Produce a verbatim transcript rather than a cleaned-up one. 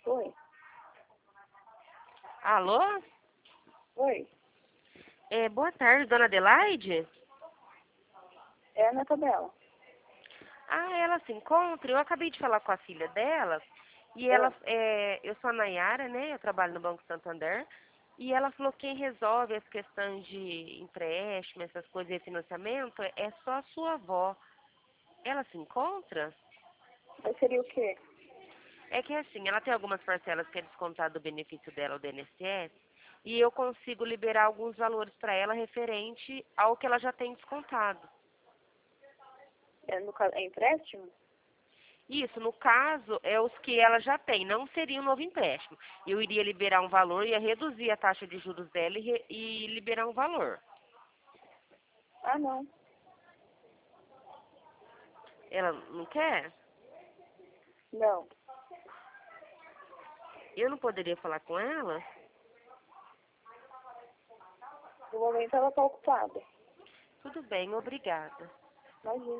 Oi. Alô? Oi. É, boa tarde, dona Adelaide? É a neta dela. Ah, ela se encontra? Eu acabei de falar com a filha dela e ela, Ah, é, eu sou a Nayara, né? Eu trabalho no Banco Santander e ela falou que quem resolve as questões de empréstimo, essas coisas de financiamento é só a sua avó. Ela se encontra? mas seria o quê? É que assim, ela tem algumas parcelas que é descontado do benefício dela, o do I N S S, e eu consigo liberar alguns valores para ela referente ao que ela já tem descontado. É, no caso, é empréstimo? Isso, no caso, é os que ela já tem, não seria um novo empréstimo. Eu iria liberar um valor, ia reduzir a taxa de juros dela e, re- e liberar um valor. Ah, não. Ela não quer? Não. Eu não poderia falar com ela? No momento ela tá ocupada. Tudo bem, obrigada. Imagina.